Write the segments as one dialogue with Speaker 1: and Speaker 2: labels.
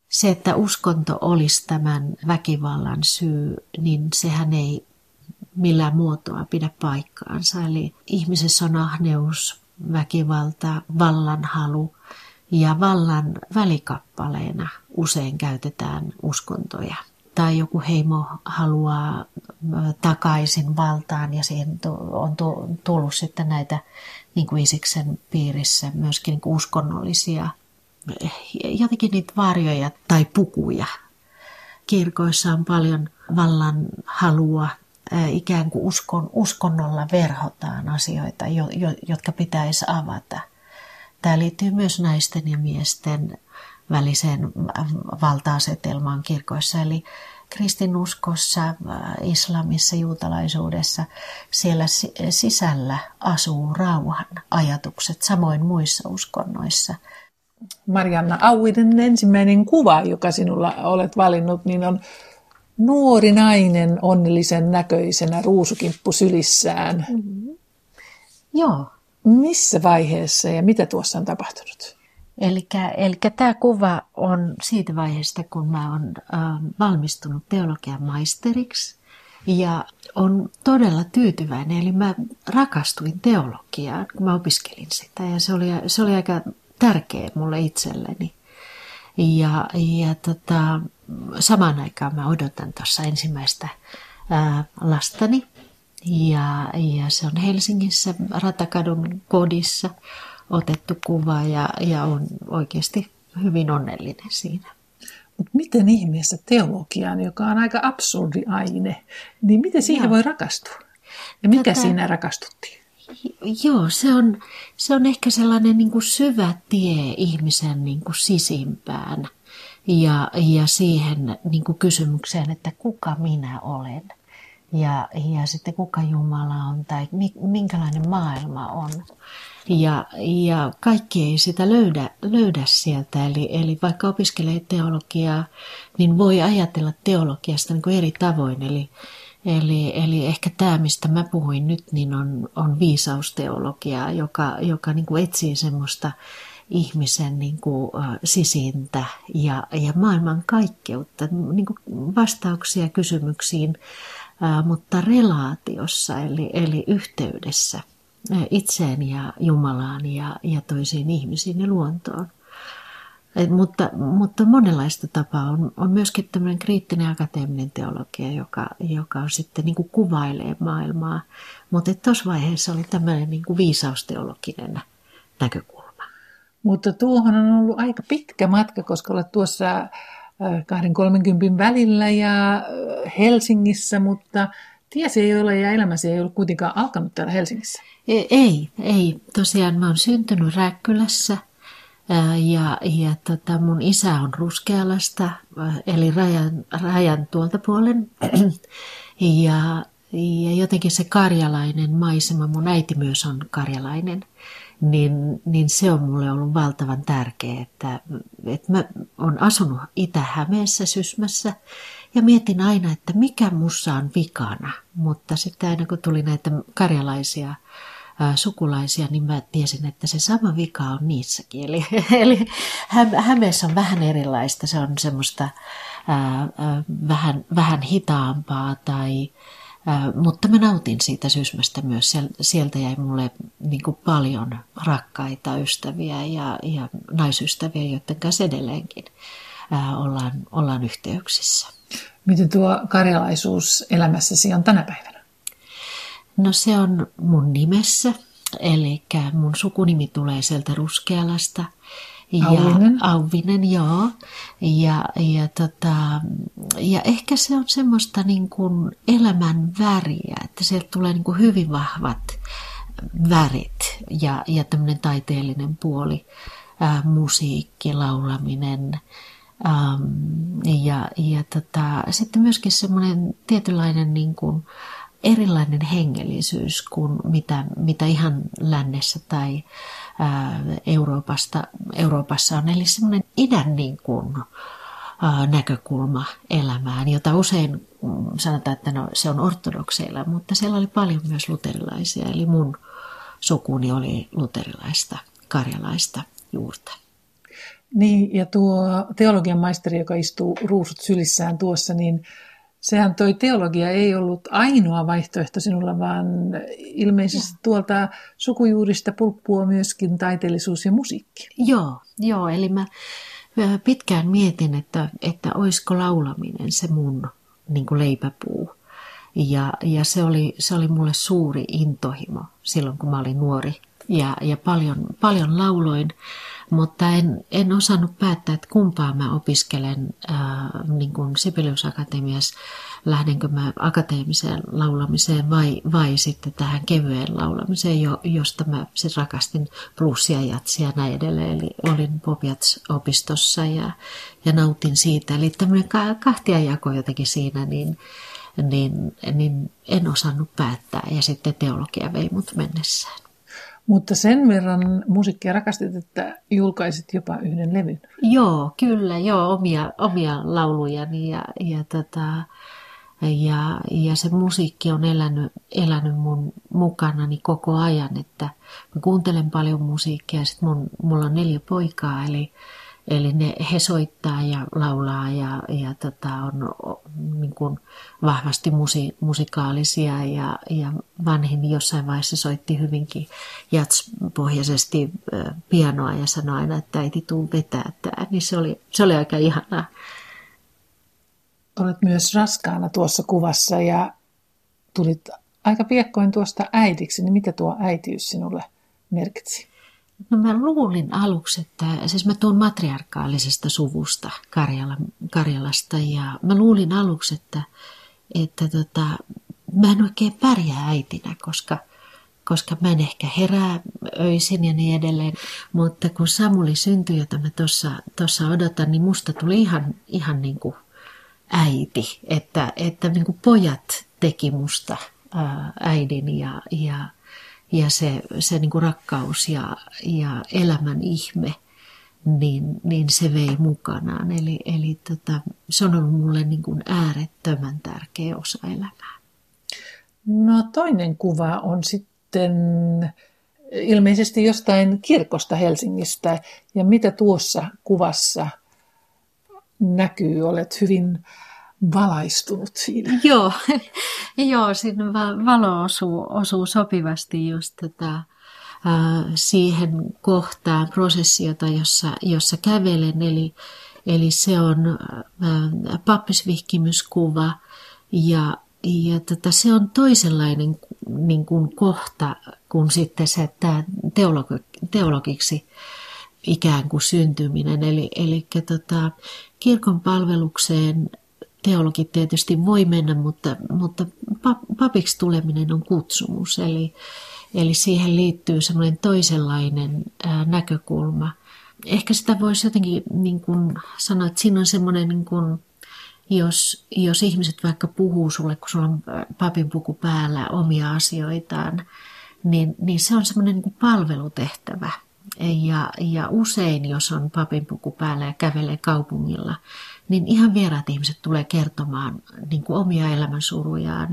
Speaker 1: Se, että uskonto olisi tämän väkivallan syy, niin sehän ei millään muotoa pidä paikkaansa. Eli ihmisessä on ahneus, väkivalta, vallanhalu ja vallan välikappaleena usein käytetään uskontoja. Tai joku heimo haluaa takaisin valtaan ja siihen on tullut sitten näitä niin kuin Isiksen piirissä myöskin niin kuin uskonnollisia jotenkin niitä varjoja tai pukuja. Kirkoissa on paljon vallan halua, ikään kuin uskonnolla verhotaan asioita, jotka pitäisi avata. Tämä liittyy myös naisten ja miesten väliseen valta-asetelmaan kirkoissa. Eli kristinuskossa, islamissa, juutalaisuudessa, siellä sisällä asuu rauhan ajatukset, samoin muissa uskonnoissa.
Speaker 2: Marianna Auvinen, ensimmäinen kuva, joka sinulla olet valinnut, niin on nuori nainen onnellisen näköisenä ruusukimppu sylissään.
Speaker 1: Mm-hmm. Joo.
Speaker 2: Missä vaiheessa ja mitä tuossa on tapahtunut?
Speaker 1: Eli tämä kuva on siitä vaiheesta, kun mä oon valmistunut teologian maisteriksi ja on todella tyytyväinen. Eli mä rakastuin teologiaan, kun mä opiskelin sitä ja se oli aika tärkeä mulle itselleni. Ja samaan aikaan mä odotan tuossa ensimmäistä lastani. Ja se on Helsingissä Ratakadun kodissa otettu kuva ja on oikeasti hyvin onnellinen siinä.
Speaker 2: Mutta miten ihmeessä teologiaan, joka on aika absurdi aine, niin miten siihen voi rakastua? Ja mikä siinä rakastuttiin?
Speaker 1: Joo, se on ehkä sellainen niin kuin syvä tie ihmisen niin kuin sisimpään ja siihen niin kuin kysymykseen, että kuka minä olen ja sitten kuka Jumala on tai minkälainen maailma on. Ja kaikki ei sitä löydä sieltä, eli vaikka opiskelee teologiaa, niin voi ajatella teologiasta niin kuin eri tavoin. Eli ehkä tämä, mistä mä puhuin nyt, niin on viisausteologiaa, joka niin kuin etsii semmoista ihmisen niin kuin sisintä ja maailman kaikkeutta, niin kuin vastauksia kysymyksiin, mutta relaatiossa, eli yhteydessä itseen ja Jumalaan ja toisiin ihmisiin ja luontoon. Mutta monenlaista tapaa on myöskin tämmöinen kriittinen akateeminen teologia, joka on sitten niin kuin kuvailee maailmaa. Mutta tuossa vaiheessa oli tämmöinen niin kuin viisausteologinen näkökulma.
Speaker 2: Mutta tuohon on ollut aika pitkä matka, koska olet tuossa 20-30 välillä ja Helsingissä, mutta tiesi ei ole ja elämäsi ei ole kuitenkaan alkanut täällä Helsingissä.
Speaker 1: Ei. Tosiaan mä oon syntynyt Rääkkylässä. Mun isä on Ruskealasta, eli rajan tuolta puolen. Ja jotenkin se karjalainen maisema, mun äiti myös on karjalainen, niin se on mulle ollut valtavan tärkeä, että mä oon asunut Itä-Hämeessä, Sysmässä, ja mietin aina, että mikä mussa on vikana, mutta sitten aina kun tuli näitä karjalaisia sukulaisia, niin mä tiesin, että se sama vika on niissäkin. Eli Hämeessä on vähän erilaista, se on semmoista vähän hitaampaa, mutta mä nautin siitä Sysmästä myös. Sieltä jäi mulle niin kuin paljon rakkaita ystäviä ja naisystäviä, joiden kanssa edelleenkin ollaan yhteyksissä.
Speaker 2: Miten tuo karjalaisuus elämässäsi on tänä päivänä?
Speaker 1: No se on mun nimessä, eli mun sukunimi tulee sieltä Ruskealasta. Auvinen, joo. Ja ehkä se on semmoista niin kuin elämän väriä, että sieltä tulee niin kuin hyvin vahvat värit ja tämmöinen taiteellinen puoli, musiikki, laulaminen. Sitten myöskin semmoinen tietynlainen niin kuin erilainen hengellisyys kuin mitä ihan lännessä tai Euroopassa on. Eli semmoinen idän niin kuin, näkökulma elämään, jota usein sanotaan, että se on ortodokseilla, mutta siellä oli paljon myös luterilaisia. Eli mun sukuni oli luterilaista, karjalaista juurta.
Speaker 2: Niin, ja tuo teologian maisteri, joka istuu ruusut sylissään tuossa, niin sehän toi teologia ei ollut ainoa vaihtoehto sinulla, vaan ilmeisesti tuolta sukujuurista pulppua myöskin taiteellisuus ja musiikki.
Speaker 1: Joo, eli mä pitkään mietin, että olisiko laulaminen se mun niin kuin leipäpuu. Ja se oli mulle suuri intohimo silloin, kun mä olin nuori. Ja paljon lauloin, mutta en osannut päättää, että kumpaa mä opiskelen niin kuin Sibelius Akatemiassa. Lähdenkö mä akateemiseen laulamiseen vai sitten tähän kevyeen laulamiseen, josta mä sit rakastin bluesia, jatsia ja näin edelleen. Eli olin Pop-Jazz-opistossa ja nautin siitä. Eli tämmöinen kahtiajako jotenkin siinä, niin en osannut päättää. Ja sitten teologia vei mut mennessään.
Speaker 2: Mutta sen verran musiikkia rakastit, että julkaisit jopa yhden levyn.
Speaker 1: Joo, kyllä, omia laulujani ja se musiikki on elänyt mun mukanani koko ajan, että mä kuuntelen paljon musiikkia ja sit mulla on 4 poikaa, eli he soittaa ja laulaa ja on niin kuin vahvasti musikaalisia ja vanhin jossain vaiheessa soitti hyvinkin jazz-pohjaisesti pianoa ja sanoi aina, että äiti tuu vetää tää, niin se oli aika ihanaa.
Speaker 2: Olet myös raskaana tuossa kuvassa ja tulit aika piakkoin tuosta äidiksi, niin mitä tuo äitiys sinulle merkitsi?
Speaker 1: No mä luulin aluksi, että siis mä tuun matriarkaalisesta suvusta Karjalasta ja mä luulin aluksi, että mä en oikein pärjää äitinä, koska mä en ehkä herää öisin ja niin edelleen. Mutta kun Samuli syntyi, jota mä tuossa odotan, niin musta tuli ihan niin kuin äiti, että niin kuin pojat teki musta äidin ja se niin kuin rakkaus ja elämän ihme, niin se vei mukanaan. Eli se on ollut mulle niin kuin äärettömän tärkeä osa elämää.
Speaker 2: No toinen kuva on sitten ilmeisesti jostain kirkosta Helsingistä. Ja mitä tuossa kuvassa näkyy? Olet hyvin valaistunut siinä.
Speaker 1: Joo, siinä valo osuu sopivasti just siihen kohtaan prosessiota, jossa kävelen. Eli se on pappisvihkimyskuva ja se on toisenlainen niin kuin kohta kuin sitten se tämä teologiksi ikään kuin syntyminen. Eli kirkon palvelukseen teologit tietysti voi mennä, mutta papiksi tuleminen on kutsumus. Eli siihen liittyy semmoinen toisenlainen näkökulma. Ehkä sitä voisi jotenkin niin kuin sanoa, että siinä on semmoinen, niin kuin, jos ihmiset vaikka puhuu sulle, kun sulla on papinpuku päällä omia asioitaan, niin se on semmoinen niin kuin palvelutehtävä. Ja usein, jos on papinpuku päällä ja kävelee kaupungilla, niin ihan vieraat ihmiset tulee kertomaan niin kuin omia elämänsurujaan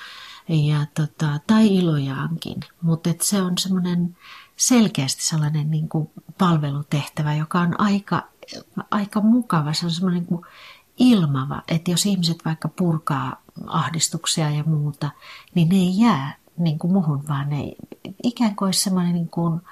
Speaker 1: tai ilojaankin. Mutta se on semmoinen selkeästi sellainen niin kuin palvelutehtävä, joka on aika mukava. Se on semmoinen niin kuin ilmava, että jos ihmiset vaikka purkaa ahdistuksia ja muuta, niin ne ei jää niin kuin muhun, vaan ne ikään kuin olisi semmoinen niin kuin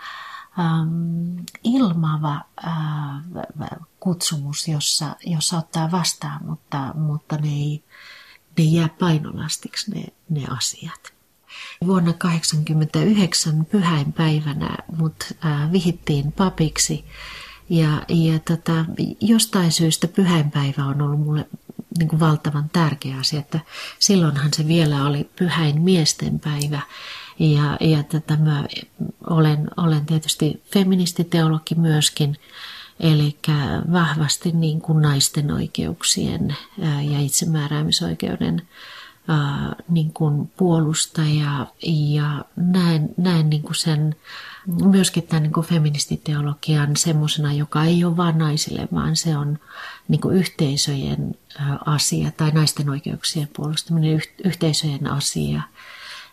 Speaker 1: ilmava kutsumus, jossa ottaa vastaan, mutta ne ei jää painolastiksi ne asiat. Vuonna 1989 pyhäinpäivänä mut vihittiin papiksi ja jostain syystä pyhäinpäivä on ollut mulle niin kuin valtavan tärkeä asia, että silloinhan se vielä oli pyhäin miesten päivä. Mä olen tietysti feministiteologi myöskin, eli vahvasti niin kuin naisten oikeuksien ja itsemääräämisoikeuden niin kuin puolustaja ja näen niin kuin sen myöskin tämän niin kuin feministiteologian semmoisena, joka ei ole vain naisille, vaan se on niin kuin yhteisöjen asia tai naisten oikeuksien puolustaminen yhteisöjen asia.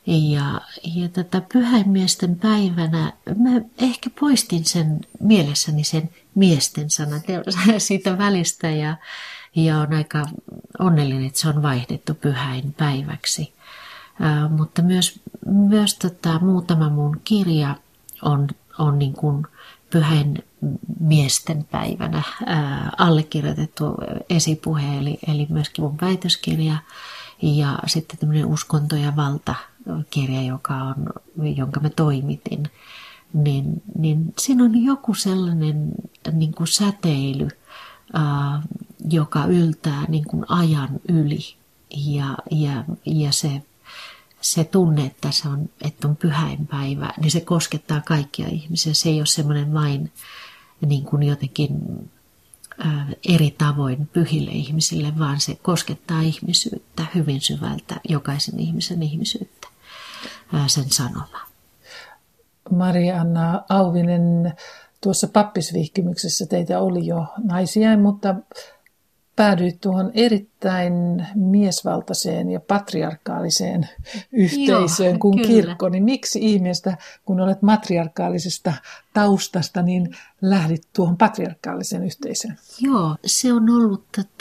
Speaker 1: Ja tätä pyhäinmiesten päivänä mä ehkä poistin sen mielessäni sen miesten sanan siitä välistä ja on aika onnellinen, että se on vaihdettu pyhäin päiväksi. Mutta myös muutama mun kirja on niin kuin pyhäin miesten päivänä allekirjoitettu esipuhe, eli myöskin mun väitöskirja ja sitten tämmöinen uskonto ja valtakirja, jonka mä toimitin. Niin siinä on joku sellainen niin kuin säteily, joka yltää niin kuin ajan yli ja se tunne, että on pyhäinpäivä, niin se koskettaa kaikkia ihmisiä. Se ei ole semmoinen vain niin kuin jotenkin eri tavoin pyhille ihmisille, vaan se koskettaa ihmisyyttä hyvin syvältä, jokaisen ihmisen ihmisyyttä, sen sanoma.
Speaker 2: Mari-Anna Auvinen, tuossa pappisvihkimyksessä teitä oli jo naisia, mutta päädyit tuohon erittäin miesvaltaiseen ja patriarkaaliseen yhteisöön kuin kirkko. Niin miksi ihmeestä, kun olet matriarkaalisesta taustasta, niin lähdit tuohon patriarkaaliseen yhteisöön?
Speaker 1: Joo, se on ollut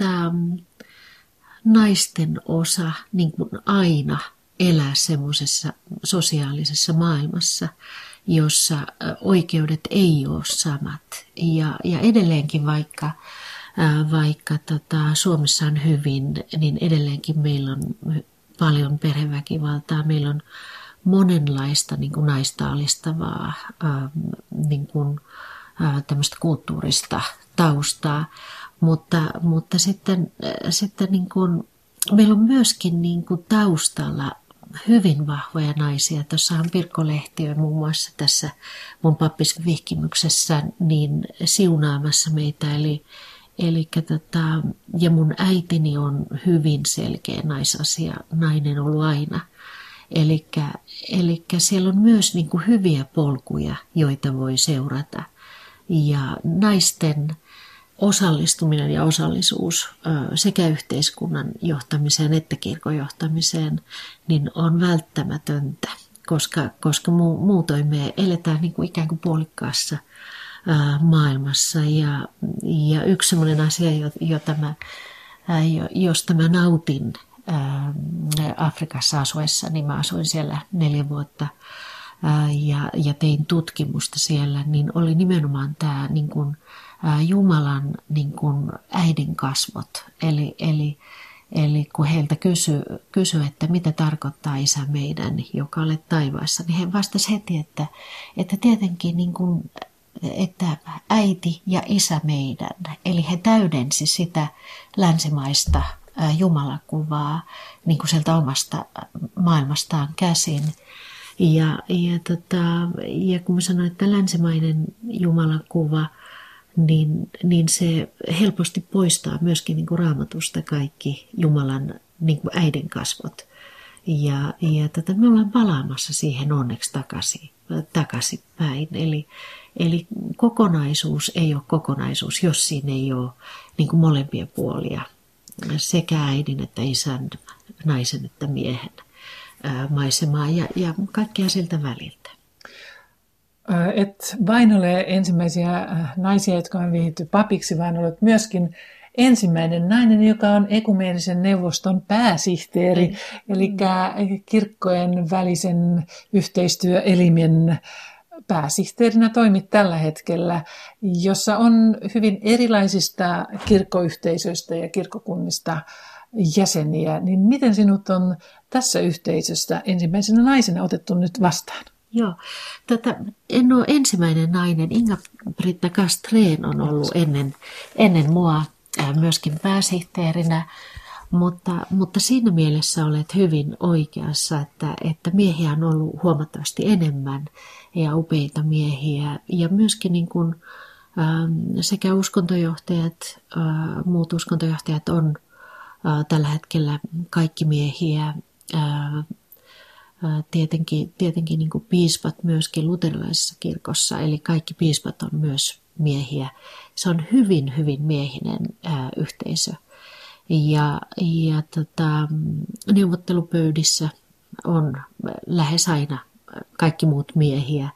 Speaker 1: naisten osa niin kuin aina elää semmoisessa sosiaalisessa maailmassa, jossa oikeudet ei ole samat. Ja edelleenkin vaikka Suomessa on hyvin, niin edelleenkin meillä on paljon perheväkivaltaa. Meillä on monenlaista niin kuin naista alistavaa niin kuin, tämmöistä kulttuurista taustaa, mutta sitten niin kuin, meillä on myöskin niin kuin taustalla hyvin vahvoja naisia. Tuossa on Pirkko Lehtiö muun muassa tässä mun pappisvihkimyksessä niin siunaamassa meitä. Ja mun äitini on hyvin selkeä nainen ollut aina. Elikkä siellä on myös niin kuin hyviä polkuja, joita voi seurata. Ja naisten osallistuminen ja osallisuus sekä yhteiskunnan johtamiseen että kirkon johtamiseen niin on välttämätöntä, koska muutoin me eletään niin kuin ikään kuin puolikkaassa maailmassa. Ja yksi sellainen asia, josta mä nautin Afrikassa asuessa, niin mä asuin siellä 4 vuotta ja tein tutkimusta siellä, niin oli nimenomaan tämä niin kuin Jumalan niin kuin äidin kasvot. Eli kun heiltä kysyi, että mitä tarkoittaa Isä meidän, joka olet taivaassa, niin he vastasivat heti, että tietenkin niin kuin, että äiti ja isä meidän. Eli he täydensi sitä länsimaista jumalakuvaa niin kuin sieltä omasta maailmastaan käsin. Ja kun mä sanoin, että länsimainen jumalakuva, niin se helposti poistaa myöskin niin kuin Raamatusta kaikki Jumalan niin kuin äidin kasvot. Ja me ollaan palaamassa siihen onneksi takaisinpäin. Eli kokonaisuus ei ole kokonaisuus, jos siinä ei ole niin kuin molempia puolia, sekä äidin että isän, naisen että miehen maisemaa ja kaikkea siltä väliltä.
Speaker 2: Et vain ole ensimmäisiä naisia, jotka on vihitty papiksi, vaan olet myöskin ensimmäinen nainen, joka on ekumeenisen neuvoston pääsihteeri, eli kirkkojen välisen yhteistyöelimen pääsihteerinä toimit tällä hetkellä, jossa on hyvin erilaisista kirkkoyhteisöistä ja kirkkokunnista jäseniä. Niin miten sinut on tässä yhteisössä ensimmäisenä naisena otettu nyt vastaan?
Speaker 1: Joo, en ole ensimmäinen nainen. Inga-Britta Castrén on ollut ennen mua myöskin pääsihteerinä, mutta siinä mielessä olet hyvin oikeassa, että miehiä on ollut huomattavasti enemmän ja upeita miehiä. Ja myöskin niin kuin, sekä uskontojohtajat, muut uskontojohtajat on tällä hetkellä kaikki miehiä. Tietenkin niin kuin piispat myöskin luterilaisessa kirkossa, eli kaikki piispat on myös miehiä. Se on hyvin, hyvin miehinen yhteisö. Ja neuvottelupöydissä on lähes aina kaikki muut miehiä.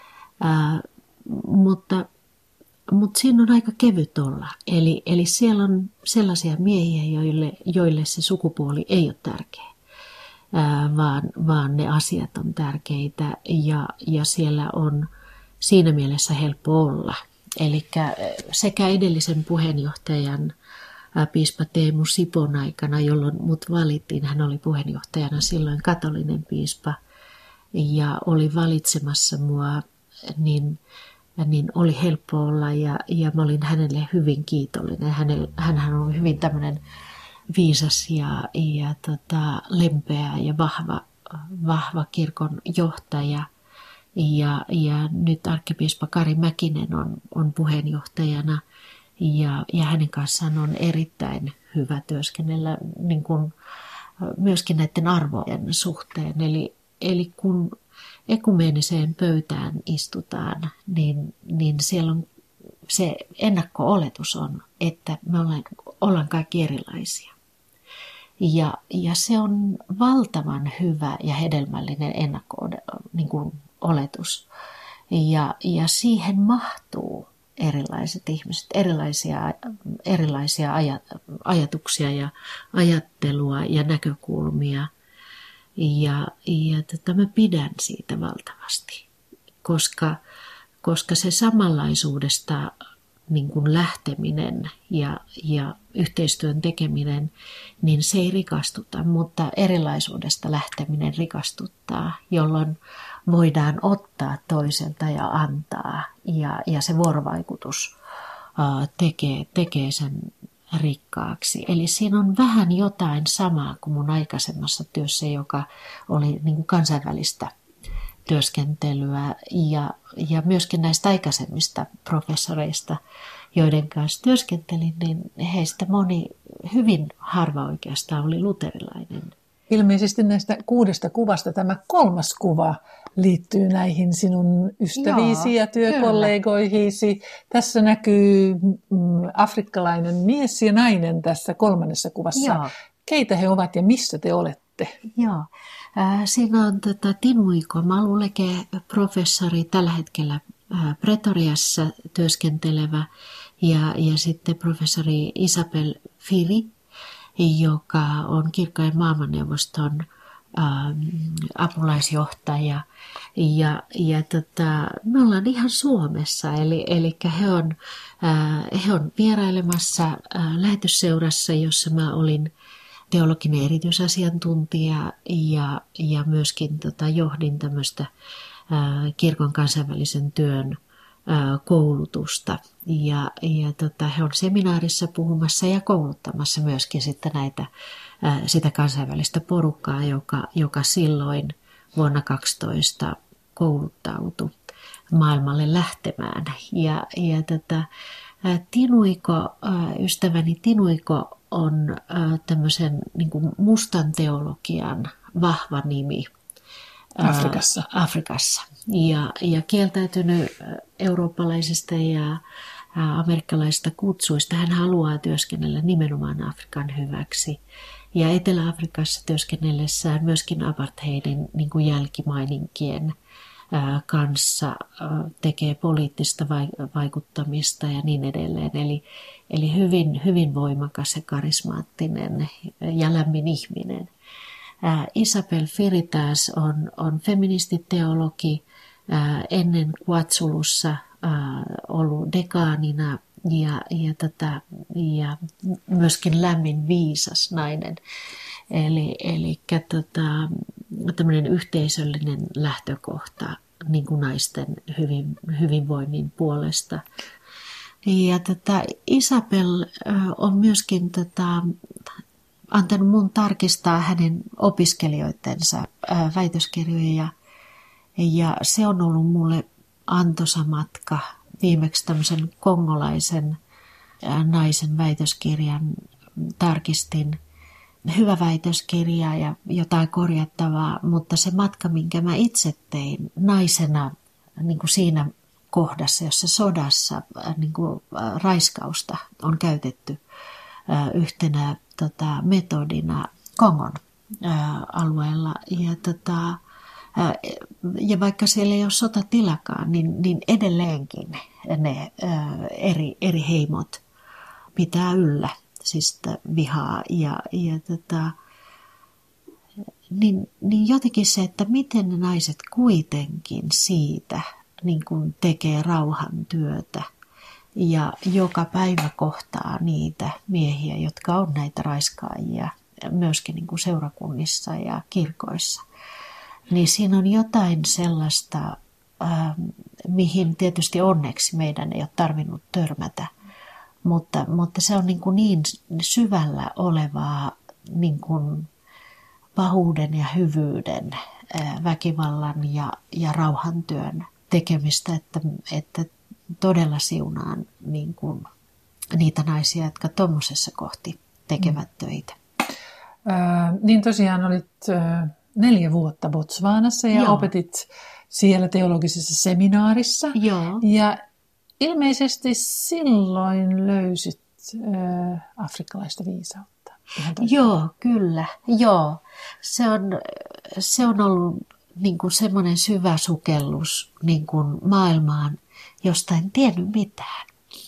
Speaker 1: Mutta siinä on aika kevyt olla. Eli siellä on sellaisia miehiä, joille se sukupuoli ei ole tärkeä, vaan ne asiat on tärkeitä ja siellä on siinä mielessä helppo olla. Eli sekä edellisen puheenjohtajan piispa Teemu Sipon aikana, jolloin mut valittiin, hän oli puheenjohtajana silloin katolinen piispa ja oli valitsemassa mua, niin oli helppo olla ja mä olin hänelle hyvin kiitollinen. Hänhän on hyvin tämmöinen viisas ja lempeä ja vahva kirkon johtaja. Ja nyt arkkipiispa Kari Mäkinen on puheenjohtajana ja hänen kanssaan on erittäin hyvä työskennellä niin kuin myöskin näiden arvojen suhteen. Eli kun ekumeeniseen pöytään istutaan, niin siellä on se ennakko-oletus on, että me ollaan kaikki erilaisia. Ja se on valtavan hyvä ja hedelmällinen ennakko-oletus. Ja siihen mahtuu erilaiset ihmiset, erilaisia ajatuksia ja ajattelua ja näkökulmia. Ja mä pidän siitä valtavasti, koska se samanlaisuudesta niin kuin lähteminen ja yhteistyön tekeminen, niin se ei rikastuta, mutta erilaisuudesta lähteminen rikastuttaa, jolloin voidaan ottaa toiselta ja antaa ja se vuorovaikutus tekee sen rikkaaksi. Eli siinä on vähän jotain samaa kuin mun aikaisemmassa työssä, joka oli niin kuin kansainvälistä työskentelyä ja myöskin näistä aikaisemmista professoreista, joiden kanssa työskentelin, niin heistä moni, hyvin harva oikeastaan oli luterilainen.
Speaker 2: Ilmeisesti näistä 6 kuvasta tämä 3. kuva liittyy näihin sinun ystäviisi ja työkollegoihisi. Tässä näkyy afrikkalainen mies ja nainen tässä 3. kuvassa. Joo. Keitä he ovat ja missä te olette?
Speaker 1: Joo. Siinä on Tinuiko Maluleke, professori tällä hetkellä Pretoriassa työskentelevä ja sitten professori Isabel Firi, joka on kirkkojen maailmanneuvoston apulaisjohtaja. Me ollaan ihan Suomessa, eli he on vierailemassa lähetysseurassa, jossa mä olin teologinen erityisasiantuntija ja myöskin johdin tämmöistä kirkon kansainvälisen työn koulutusta. Ja he on seminaarissa puhumassa ja kouluttamassa myöskin sitten sitä kansainvälistä porukkaa, joka silloin vuonna 2012 kouluttautui maailmalle lähtemään. Tinuiko, ystäväni Tinuiko on tämmöisen niin kuin mustan teologian vahva nimi Afrikassa. Ja kieltäytynyt eurooppalaisista ja amerikkalaisista kutsuista. Hän haluaa työskennellä nimenomaan Afrikan hyväksi. Ja Etelä-Afrikassa työskennellessään myöskin apartheidin niin kuin jälkimaininkien kanssa tekee poliittista vaikuttamista ja niin edelleen. Eli hyvin, hyvin voimakas ja karismaattinen ja lämmin ihminen. Isabel Firi taas on feministiteologi, ennen Kuatsulussa ollut dekaanina ja myöskin lämmin viisas nainen. Eli tämmöinen yhteisöllinen lähtökohta niin kuin naisten hyvinvoinnin puolesta. Ja Isabel on myöskin antanut mun tarkistaa hänen opiskelijoitensa väitöskirjoja ja se on ollut mulle antoisa matka. Viimeksi tämmöisen kongolaisen naisen väitöskirjan tarkistin. Hyvä väitöskirja ja jotain korjattavaa, mutta se matka, minkä mä itse tein naisena niin kuin siinä kohdassa, jossa sodassa niin kuin raiskausta on käytetty yhtenä metodina Kongon alueella. Ja vaikka siellä ei ole sotatilakaan, niin edelleenkin ne eri heimot pitää yllä siis sitä vihaa. Niin jotenkin se, että miten ne naiset kuitenkin siitä niin kuin tekee rauhantyötä ja joka päivä kohtaa niitä miehiä, jotka on näitä raiskaajia myöskin niin kuin seurakunnissa ja kirkoissa. Niin siinä on jotain sellaista, mihin tietysti onneksi meidän ei ole tarvinnut törmätä, mutta se on niin syvällä olevaa niin kuin pahuuden ja hyvyyden, väkivallan ja rauhantyön tekemistä, että todella siunaan niin kuin niitä naisia, jotka tuommoisessa kohti tekevät töitä.
Speaker 2: Niin tosiaan olit 4 vuotta Botswanassa ja opetit siellä teologisessa seminaarissa.
Speaker 1: Joo.
Speaker 2: Ja ilmeisesti silloin löysit afrikkalaista viisautta.
Speaker 1: Joo, kyllä. Joo. Se on ollut niin kuin semmoinen syvä sukellus niin kuin maailmaan, josta en tiennyt mitään.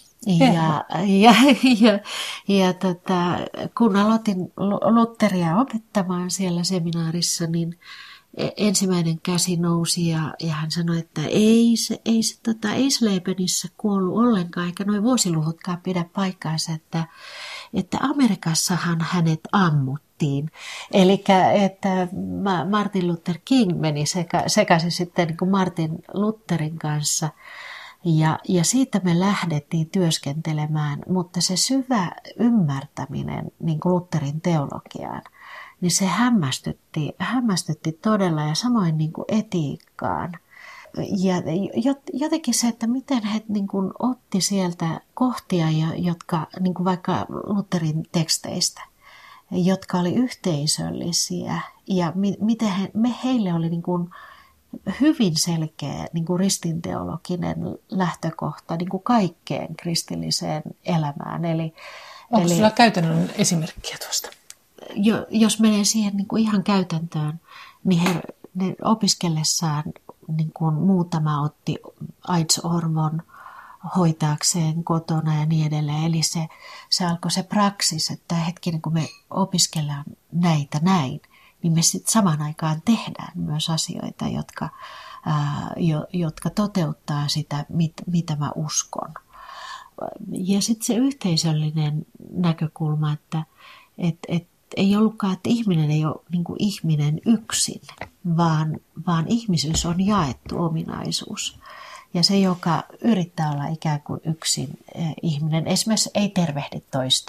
Speaker 1: Kun aloitin Lutheria opettamaan siellä seminaarissa, niin ensimmäinen käsi nousi ja hän sanoi, että ei se Eislebenissä kuollut ollenkaan, eikä nuo vuosiluvutkaan pidä paikkaansa, että Amerikassahan hänet ammuttiin. Eli että Martin Luther King meni sekaisin sitten niin kuin Martin Lutherin kanssa. Ja siitä me lähdettiin työskentelemään, mutta se syvä ymmärtäminen niin kuin Lutherin teologiaan, niin se hämmästytti todella ja samoin niin kuin etiikkaan. Ja jotenkin se, että miten he niin kuin otti sieltä kohtia, jotka niin kuin vaikka Lutherin teksteistä, jotka oli yhteisöllisiä ja miten heille oli niin kuin hyvin selkeä niin kuin ristinteologinen lähtökohta niin kuin kaikkeen kristilliseen elämään.
Speaker 2: Onko sinulla käytännön esimerkkiä tuosta?
Speaker 1: Jos menee siihen niin kuin ihan käytäntöön, niin he opiskellessaan niin kuin muutama otti AIDS-orvon hoitaakseen kotona ja niin edelleen. Eli se alkoi se praksis, että hetkinen kun me opiskellaan näitä näin, niin me sitten samaan aikaan tehdään myös asioita, jotka toteuttaa sitä, mitä mä uskon. Ja sitten se yhteisöllinen näkökulma, että ei ollutkaan, että ihminen ei ole niin kuin ihminen yksin, vaan ihmisyys on jaettu ominaisuus. Ja se, joka yrittää olla ikään kuin yksin ihminen, esimerkiksi ei tervehdi toista.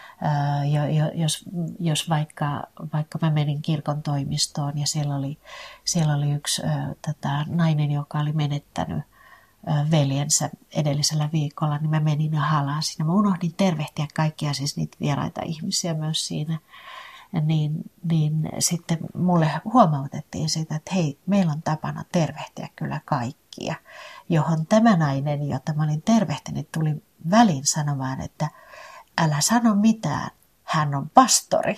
Speaker 1: Jos vaikka mä menin kirkon toimistoon ja siellä oli yksi nainen, joka oli menettänyt veljensä edellisellä viikolla, niin mä menin ja halasin. Ja mä unohdin tervehtiä kaikkia siis niitä vieraita ihmisiä myös siinä. Niin sitten mulle huomautettiin sitä, että hei, meillä on tapana tervehtiä kyllä kaikkia. Johon tämä nainen, jota mä olin tervehtinyt, tuli väliin sanomaan, että älä sano mitään, hän on pastori.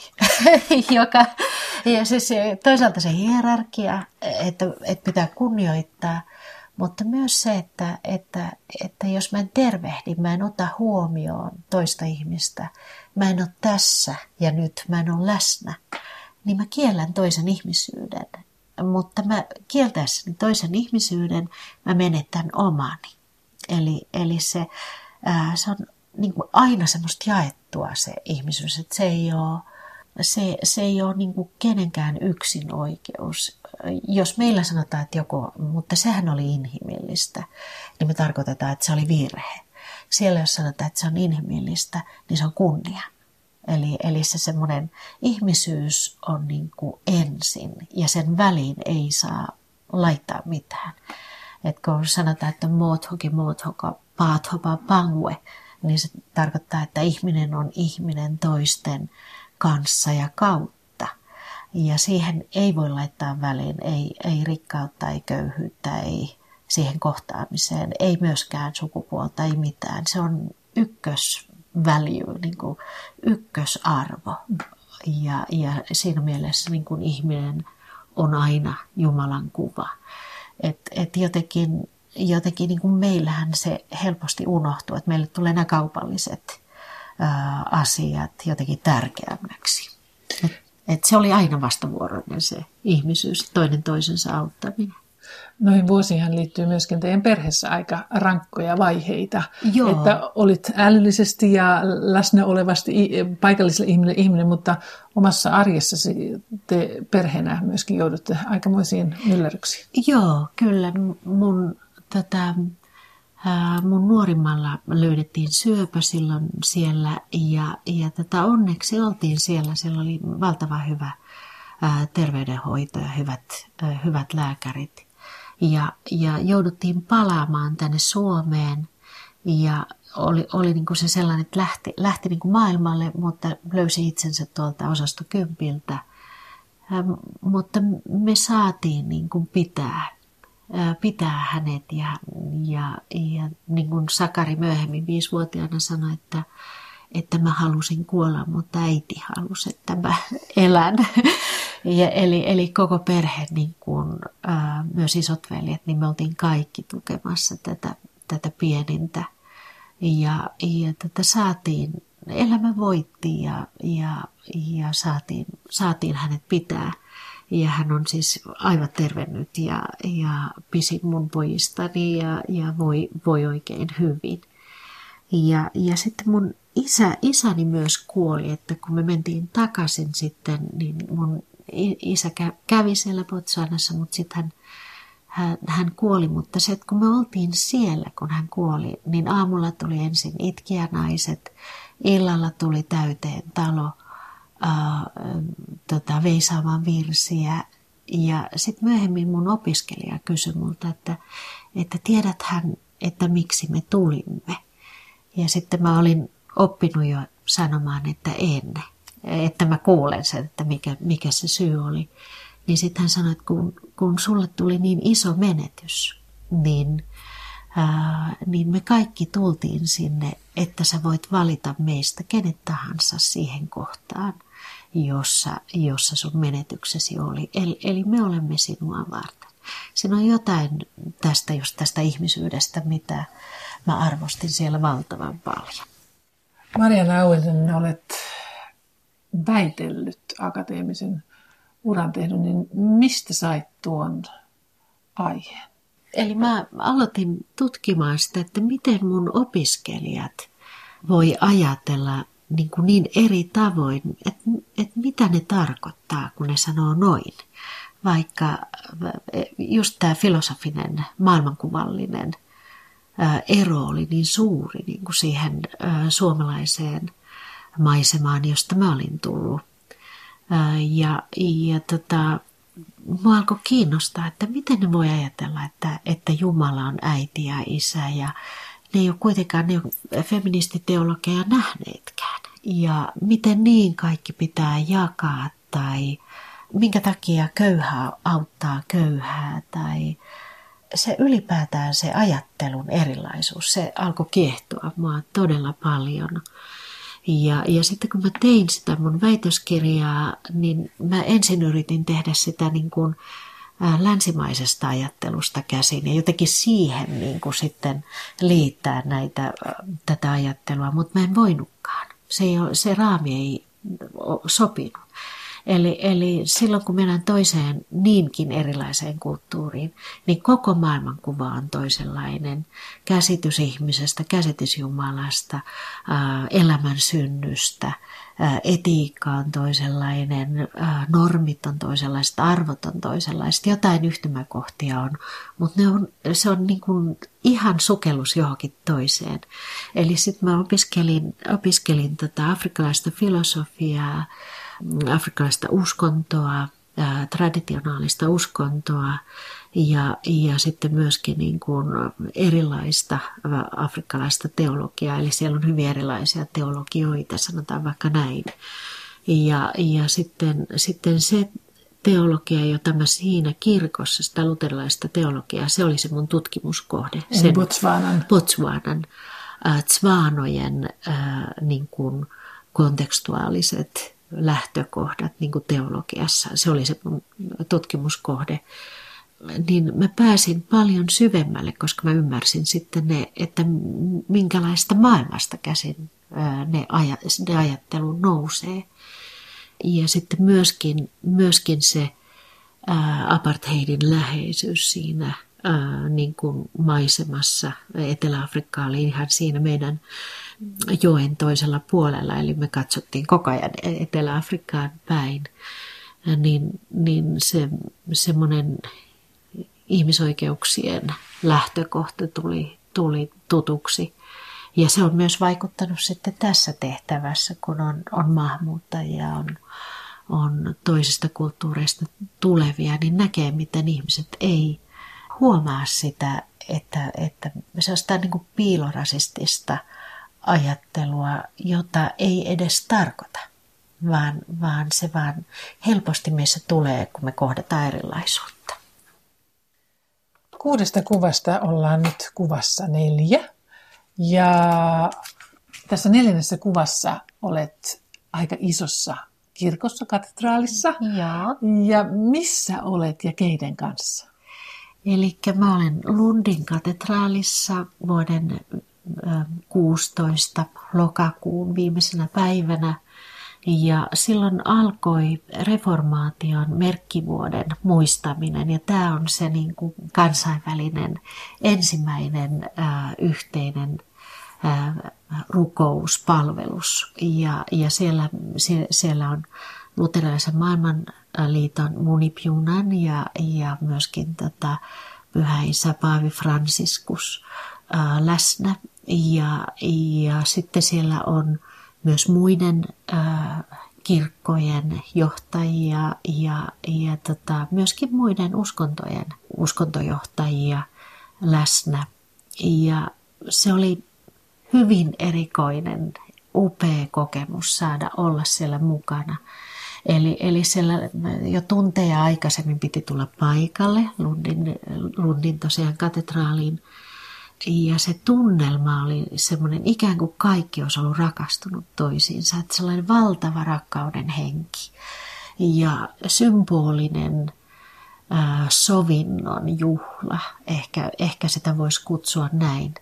Speaker 1: Ja siis toisaalta se hierarkia, että pitää kunnioittaa, mutta myös se, että jos mä en tervehdi, mä en ota huomioon toista ihmistä, mä en ole tässä ja nyt, mä en ole läsnä, niin mä kiellän toisen ihmisyyden. Mutta mä kieltäessäni toisen ihmisyyden, mä menetän omani. Eli se on niin kuin aina semmoista jaettua se ihmisyys, että se ei ole niin kuin kenenkään yksin oikeus. Jos meillä sanotaan, että mutta sehän oli inhimillistä, niin me tarkoitetaan, että se oli virhe. Siellä jos sanotaan, että se on inhimillistä, niin se on kunnia. Eli se semmoinen ihmisyys on niin kuin ensin ja sen väliin ei saa laittaa mitään. Että kun sanotaan, että moothoka, paathopa, pangue, niin se tarkoittaa, että ihminen on ihminen toisten kanssa ja kautta. Ja siihen ei voi laittaa väliin, ei rikkautta, ei köyhyyttä, ei siihen kohtaamiseen, ei myöskään sukupuolta, ei mitään. Se on ykkösvalue, niin kuin ykkösarvo. ja siinä mielessä niin kuin ihminen on aina Jumalan kuva. Et jotenkin niin kuin meillähän se helposti unohtuu, että meille tulee nämä kaupalliset asiat jotenkin tärkeämmäksi. Et se oli aina vastavuoroinen se ihmisyys, toinen toisensa auttaminen.
Speaker 2: Noihin vuosiinhan liittyy myöskin teidän perheessä aika rankkoja vaiheita.
Speaker 1: Joo.
Speaker 2: Että olit älyllisesti ja läsnä olevasti paikalliselle ihminen, mutta omassa arjessasi te perheenä myöskin joudutte aikamoisiin myllerryksiin.
Speaker 1: Joo, kyllä. Mun nuorimmalla löydettiin syöpä silloin siellä ja onneksi oltiin siellä. Siellä oli valtavan hyvä terveydenhoito ja hyvät lääkärit. Ja jouduttiin palaamaan tänne Suomeen ja oli niin kuin se sellainen, että lähti niin kuin maailmalle, mutta löysi itsensä tuolta osasto 10. Mutta me saatiin niin kuin pitää hänet ja niin kuin Sakari myöhemmin 5-vuotiaana sanoi, että mä halusin kuolla, mutta äiti halusi, että mä elän. Eli koko perhe, niin kuin, myös isotveljet, niin me oltiin kaikki tukemassa tätä pienintä. Ja saatiin, elämä voitti ja saatiin hänet pitää. Ja hän on siis aivan tervennyt ja pisin mun pojistani ja voi oikein hyvin. Ja sitten mun isäni myös kuoli, että kun me mentiin takaisin sitten, niin mun isä kävi siellä Botswanassa, mutta sitten hän kuoli. Mutta se, että kun me oltiin siellä, kun hän kuoli, niin aamulla tuli ensin itkijänaiset, illalla tuli täyteen talo veisaamaan virsiä. Ja sitten myöhemmin mun opiskelija kysyi multa, että tiedäthän, että miksi me tulimme. Ja sitten mä olin oppinut jo sanomaan, että en. Että mä kuulen sen, että mikä se syy oli. Niin sitten hän sanoi, että kun sulle tuli niin iso menetys, niin me kaikki tultiin sinne, että sä voit valita meistä kenet tahansa siihen kohtaan, jossa sun menetyksesi oli. Eli me olemme sinua varten. Siinä on jotain tästä ihmisyydestä, mitä mä arvostin siellä valtavan paljon.
Speaker 2: Marja Lauelinen, olet väitellyt akateemisen uran tehnyt, niin mistä sait tuon aiheen?
Speaker 1: Eli mä aloitin tutkimaan sitä, että miten mun opiskelijat voi ajatella niin eri tavoin, että mitä ne tarkoittaa, kun ne sanoo noin. Vaikka just tämä filosofinen, maailmankuvallinen ero oli niin suuri niin kuin siihen suomalaiseen maisemaan, josta mä olin tullut. Mua alkoi kiinnostaa, että miten ne voi ajatella, että Jumala on äiti ja isä ja ne ei ole kuitenkaan feministiteologeja nähneetkään. Ja miten niin kaikki pitää jakaa tai minkä takia köyhä auttaa köyhää tai se ylipäätään se ajattelun erilaisuus, se alkoi kiehtoa mua todella paljon. Ja sitten kun mä tein sitä mun väitöskirjaa, niin mä ensin yritin tehdä sitä niin kuin länsimaisesta ajattelusta käsin ja jotenkin siihen niin kuin sitten liittää tätä ajattelua, mutta mä en voinutkaan. Se raami ei sopinut. Eli silloin kun mennään toiseen niinkin erilaiseen kulttuuriin, niin koko maailmankuva on toisenlainen. Käsitys ihmisestä, käsitys Jumalasta, elämän synnystä, etiikka on toisenlainen, normit on toisenlaiset, arvot on toisenlaiset. Jotain yhtymäkohtia on, mutta se on niin kuin ihan sukellus johonkin toiseen. Eli sitten mä opiskelin afrikkalaista filosofiaa, afrikkalaista uskontoa, traditionaalista uskontoa ja sitten myöskin niin kuin erilaista afrikkalaista teologiaa. Eli siellä on hyvin erilaisia teologioita, sanotaan vaikka näin. Ja sitten se teologia, jota mä siinä kirkossa, sitä luterilaista teologiaa, se oli se mun tutkimuskohde.
Speaker 2: Sen
Speaker 1: Botswanan tsvaanojen niin kuin kontekstuaaliset lähtökohdat niin kuin teologiassa, se oli se mun tutkimuskohde, niin mä pääsin paljon syvemmälle, koska mä ymmärsin sitten että minkälaista maailmasta käsin ne ajattelu nousee. Ja sitten myöskin se apartheidin läheisyys siinä niin kuin maisemassa. Etelä-Afrikka oli ihan siinä meidän joen toisella puolella, eli me katsottiin koko ajan Etelä-Afrikkaan päin. Niin semmoinen ihmisoikeuksien lähtökohta tuli tutuksi. Ja se on myös vaikuttanut sitten tässä tehtävässä, kun on maahanmuuttajia, on toisista kulttuureista tulevia, niin näkee, miten ihmiset ei huomaa sitä, että se on niin kuin piilorasistista ajattelua, jota ei edes tarkoita, vaan se vaan helposti meissä tulee, kun me kohdataan erilaisuutta.
Speaker 2: 6 kuvasta ollaan nyt kuvassa 4. Ja tässä 4. kuvassa olet aika isossa kirkossa, katedraalissa.
Speaker 1: Joo.
Speaker 2: Ja missä olet ja keiden kanssa?
Speaker 1: Eli mä olen Lundin katedraalissa vuoden 16. lokakuun viimeisenä päivänä. Ja silloin alkoi reformaation merkkivuoden muistaminen. Ja tämä on se niin kuin kansainvälinen ensimmäinen yhteinen rukouspalvelus. Ja siellä on luterilaisen maailmanliiton Munipjunan ja myöskin Pyhä Isä Paavi Franciscus läsnä. Ja sitten siellä on myös muiden kirkkojen johtajia ja myöskin muiden uskontojohtajia läsnä. Ja se oli hyvin erikoinen, upea kokemus saada olla siellä mukana. Eli siellä jo tunteja aikaisemmin piti tulla paikalle Lundin tosiaan katedraaliin. Ja se tunnelma oli semmoinen, ikään kuin kaikki olisi ollut rakastunut toisiinsa. Että sellainen valtava rakkauden henki ja symbolinen sovinnon juhla. Ehkä sitä voisi kutsua näin.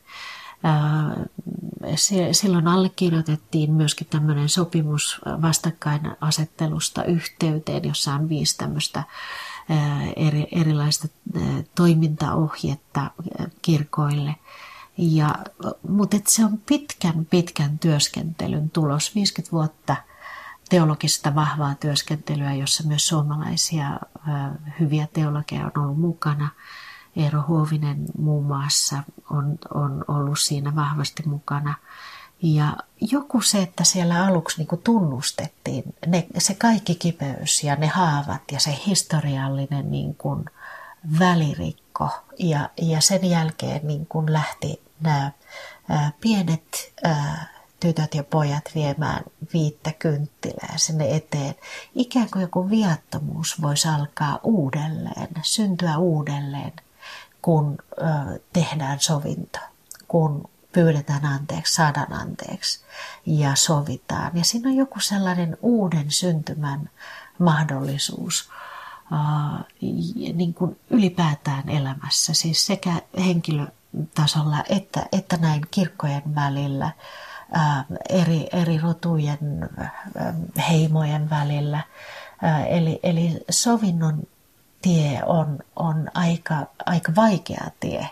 Speaker 1: Silloin allekirjoitettiin myöskin tämmöinen sopimus vastakkainasettelusta yhteyteen, jossa on 5 tämmöistä erilaista toimintaohjetta kirkoille. Mutta se on pitkän työskentelyn tulos, 50 vuotta teologista vahvaa työskentelyä, jossa myös suomalaisia hyviä teologeja on ollut mukana. Eero Huovinen muun muassa on ollut siinä vahvasti mukana. Ja joku se, että siellä aluksi niin kuin tunnustettiin se kaikki kipeys ja ne haavat ja se historiallinen niin kuin välirikko. Ja sen jälkeen niin kuin lähti nämä pienet tytöt ja pojat viemään 5 kynttilää sinne eteen. Ikään kuin joku viattomuus voisi alkaa uudelleen, syntyä uudelleen, kun tehdään sovinto, kun pyydetään anteeksi, saadaan anteeksi ja sovitaan. Ja siinä on joku sellainen uuden syntymän mahdollisuus niin kuin ylipäätään elämässä, siis sekä henkilötasolla että näin kirkkojen välillä, eri rotujen, heimojen välillä. Eli sovinnon tie on aika vaikea tie,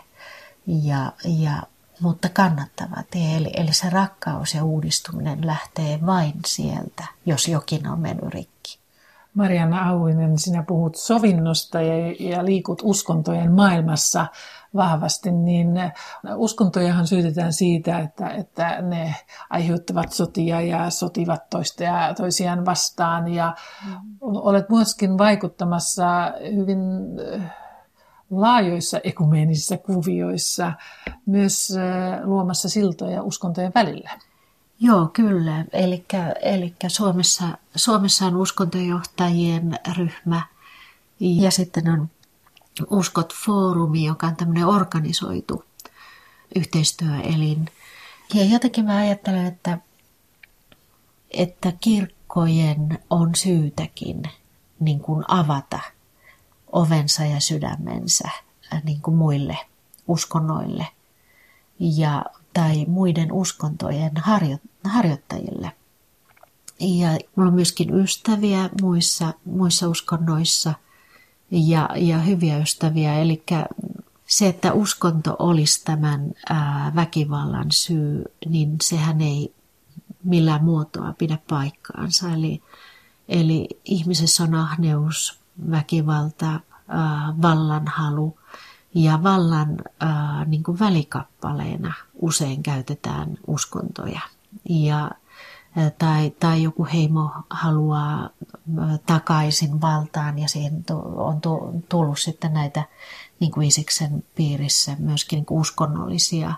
Speaker 1: mutta kannattava tie. Eli se rakkaus ja uudistuminen lähtee vain sieltä, jos jokin on mennyt rikki.
Speaker 2: Marianna Auvinen, sinä puhut sovinnosta ja liikut uskontojen maailmassa vahvasti, niin uskontojahan syytetään siitä, että ne aiheuttavat sotia ja sotivat toisiaan vastaan. Ja olet myöskin vaikuttamassa hyvin laajoissa ekumeenisissa kuvioissa, myös luomassa siltoja uskontojen välillä.
Speaker 1: Joo, kyllä. Eli Suomessa on uskontojohtajien ryhmä ja sitten on Uskot-foorumi, joka on tämmöinen organisoitu yhteistyöelin. Ja jotenkin mä ajattelen, että poliitikkojen on syytäkin niin kuin avata ovensa ja sydämensä niin kuin muille uskonnoille tai muiden uskontojen harjoittajille. Ja minulla on myöskin ystäviä muissa uskonnoissa ja hyviä ystäviä. Eli se, että uskonto olisi tämän väkivallan syy, niin sehän ei millään muotoa pidä paikkaansa. Eli ihmisessä on ahneus, väkivalta, vallanhalu ja vallan niin kuin välikappaleena usein käytetään uskontoja. Tai joku heimo haluaa takaisin valtaan ja siihen on tullut sitten näitä niin kuin Isiksen piirissä myöskin niin kuin uskonnollisia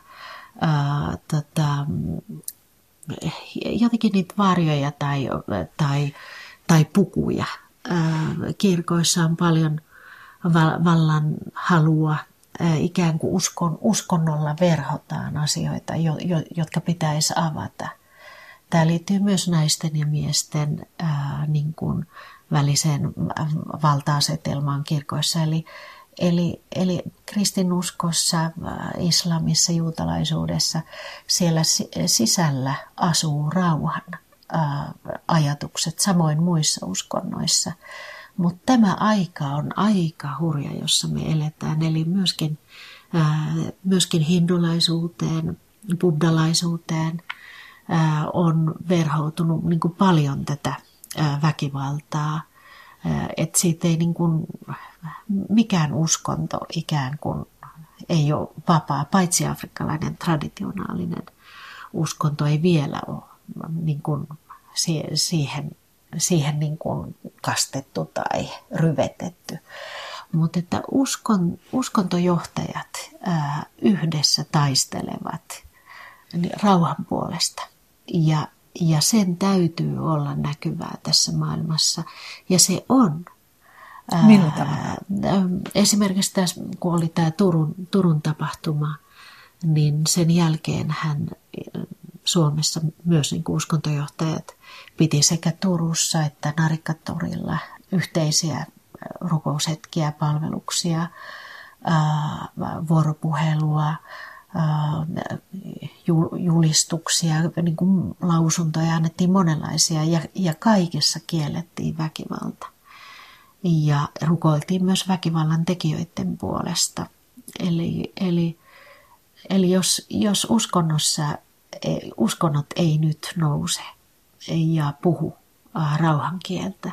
Speaker 1: jotenkin niitä varjoja tai pukuja. Kirkoissa on paljon vallan halua, ikään kuin uskonnolla verhotaan asioita, jotka pitäisi avata. Tämä liittyy myös naisten ja miesten niin kuin väliseen valta-asetelmaan kirkoissa. Eli kristinuskossa, islamissa, juutalaisuudessa siellä sisällä asuu rauhan ajatukset, samoin muissa uskonnoissa. Mutta tämä aika on aika hurja, jossa me eletään. Eli myöskin hindulaisuuteen, buddhalaisuuteen on verhoutunut niin kuin paljon tätä väkivaltaa. Että siitä ei niin kuin, mikään uskonto ikään kuin ei ole vapaa, paitsi afrikkalainen traditionaalinen uskonto ei vielä ole niin kuin siihen niin kuin kastettu tai ryvetetty. Mutta että uskontojohtajat yhdessä taistelevat rauhan puolesta ja sen täytyy olla näkyvää tässä maailmassa. Ja se on.
Speaker 2: Millä tavalla?
Speaker 1: Esimerkiksi tässä, kun oli tämä Turun tapahtuma, niin sen jälkeen hän Suomessa myös niin kuin uskontojohtajat piti sekä Turussa että Narikkatorilla yhteisiä rukoushetkiä, palveluksia, vuoropuhelua, julistuksia, niin kuin lausuntoja annettiin monenlaisia ja kaikessa kiellettiin väkivalta. Ja rukoiltiin myös väkivallan tekijöiden puolesta. Eli jos uskonnot ei nyt nouse ja puhu rauhankieltä,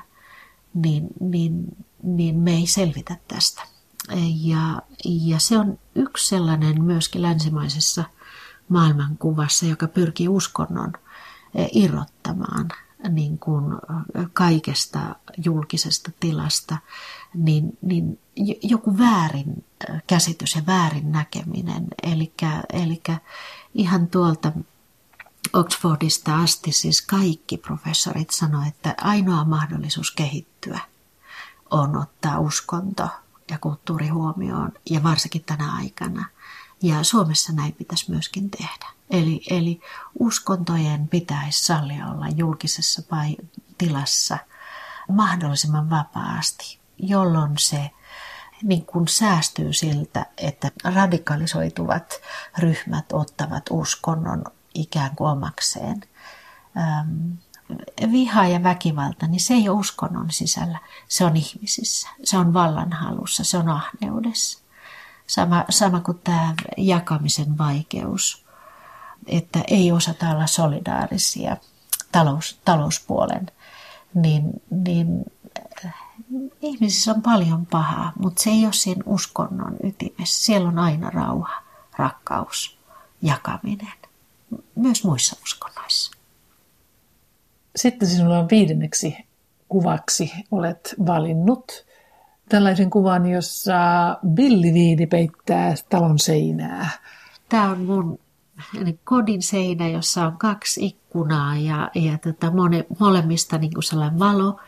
Speaker 1: niin me ei selvitä tästä. Ja se on yksi sellainen myöskin länsimaisessa maailmankuvassa, joka pyrkii uskonnon irrottamaan niin kuin kaikesta julkisesta tilasta, niin joku väärin käsitys ja väärin näkeminen. Eli ihan tuolta Oxfordista asti siis kaikki professorit sanoivat, että ainoa mahdollisuus kehittyä on ottaa uskonto ja kulttuuri huomioon, ja varsinkin tänä aikana. Ja Suomessa näin pitäisi myöskin tehdä. Eli uskontojen pitäisi sallia olla julkisessa tilassa mahdollisimman vapaasti, jolloin se niin kuin säästyy siltä, että radikalisoituvat ryhmät ottavat uskonnon ikään kuin omakseen. Viha ja väkivalta, niin se ei ole uskonnon sisällä, se on ihmisissä, se on vallanhalussa, se on ahneudessa. Sama kuin tämä jakamisen vaikeus, että ei osata olla solidaarisia talouspuolen, niin ihmisissä on paljon pahaa, mutta se ei ole siinä uskonnon ytimessä. Siellä on aina rauha, rakkaus, jakaminen, myös muissa uskonnoissa.
Speaker 2: Sitten sinulla on 5. kuvaksi olet valinnut tällaisen kuvan, jossa villiviini peittää talon seinää.
Speaker 1: Tämä on mun kodin seinä, jossa on 2 ikkunaa ja molemmista niin kuin sellainen valo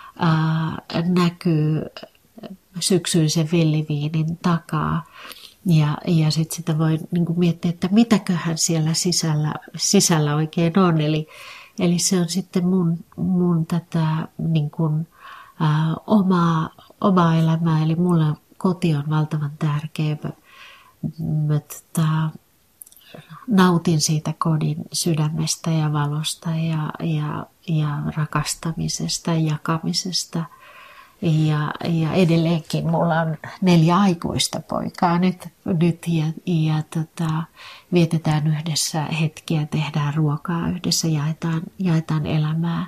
Speaker 1: näkyy syksyisen villiviinin takaa. Ja sitten sitä voi niin kuin miettiä, että mitäköhän siellä sisällä oikein on. Eli se on sitten mun tätä niin kuin, omaa elämää. Eli mulle koti on valtavan tärkeä. Mä nautin siitä kodin sydämestä ja valosta ja rakastamisesta ja jakamisesta. Ja edelleenkin mulla on 4 aikuista poikaa nyt ja vietetään yhdessä hetkiä, tehdään ruokaa yhdessä, jaetaan elämää.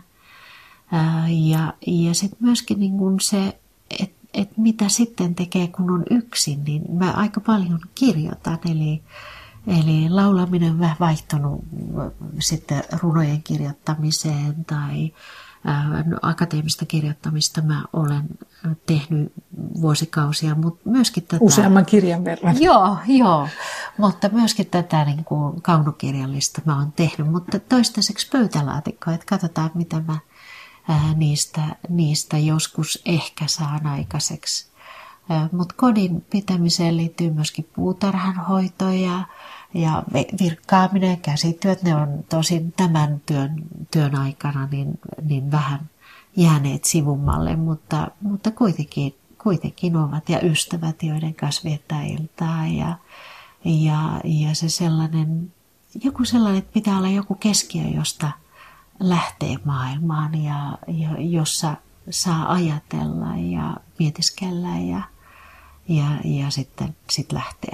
Speaker 1: Ja sitten myöskin niin kun se, että mitä sitten tekee, kun on yksin, niin mä aika paljon kirjoitan. Eli laulaminen on vähän vaihtunut sitten runojen kirjoittamiseen tai akateemista kirjoittamista mä olen tehnyt vuosikausia, mutta myöskin tätä...
Speaker 2: Useamman kirjan verran.
Speaker 1: Joo, mutta myöskin tätä niin kuin kaunokirjallista mä oon tehnyt, mutta toistaiseksi pöytälaatikkoa, että katsotaan mitä mä niistä joskus ehkä saan aikaiseksi. Mutta kodin pitämiseen liittyy myöskin puutarhanhoito ja virkkaaminen, käsityöt, ne on tosin tämän työn aikana niin vähän jääneet sivummalle, mutta kuitenkin ovat ja ystävät, joiden kanssa viettää iltaa ja se sellainen, että pitää olla joku keskiö, josta lähtee maailmaan ja jossa saa ajatella ja mietiskellä ja sitten lähteä.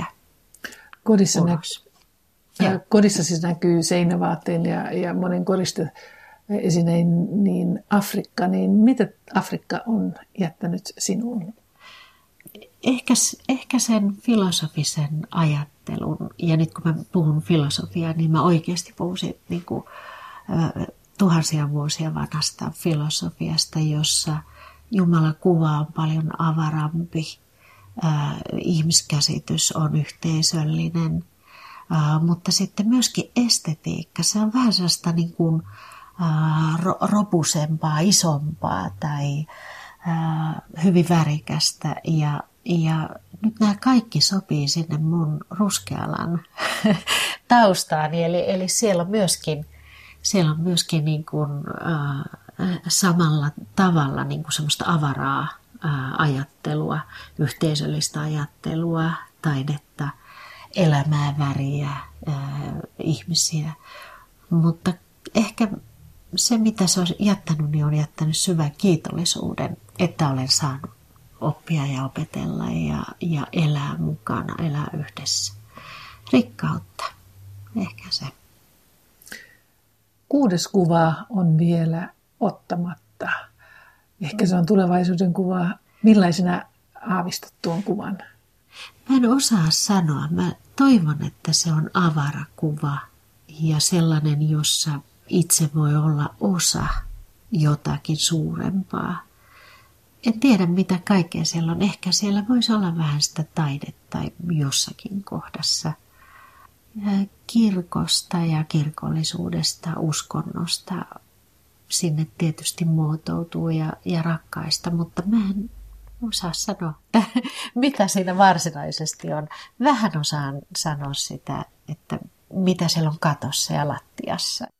Speaker 2: Kodissa siis näkyy seinävaatteilla ja monen koristeesineen niin Afrikka, niin mitä Afrikka on jättänyt sinuun?
Speaker 1: Ehkä sen filosofisen ajattelun, ja nyt kun mä puhun filosofiaa, niin mä oikeasti puhun siitä niin kuin, tuhansia vuosia vanhasta filosofiasta, jossa Jumalan kuva on paljon avarampi, ihmiskäsitys on yhteisöllinen, mutta sitten myöskin estetiikka, se on vähän sellaista niin kuin, robusempaa, isompaa tai hyvin värikästä ja nyt nämä kaikki sopii sinne mun ruskealan taustaani, eli siellä on myöskin niin kuin, samalla tavalla niin kuin semmoista avaraa ajattelua, yhteisöllistä ajattelua, taidetta, elämää, väriä, ihmisiä. Mutta ehkä se, mitä se on jättänyt, niin on jättänyt syvän kiitollisuuden, että olen saanut oppia ja opetella ja elää mukana, elää yhdessä. Rikkautta, ehkä se.
Speaker 2: 6. kuva on vielä ottamatta. Ehkä se on tulevaisuuden kuva. Millaisena aavistat tuon kuvan?
Speaker 1: Mä en osaa sanoa. Mä toivon, että se on avara kuva ja sellainen, jossa itse voi olla osa jotakin suurempaa. En tiedä, mitä kaikkea siellä on. Ehkä siellä voisi olla vähän sitä taidetta jossakin kohdassa. Kirkosta ja kirkollisuudesta, uskonnosta sinne tietysti muotoutuu ja rakkaista, mutta mä en osaa sanoa, mitä siinä varsinaisesti on. Vähän osaan sanoa sitä, että mitä siellä on katossa ja lattiassa.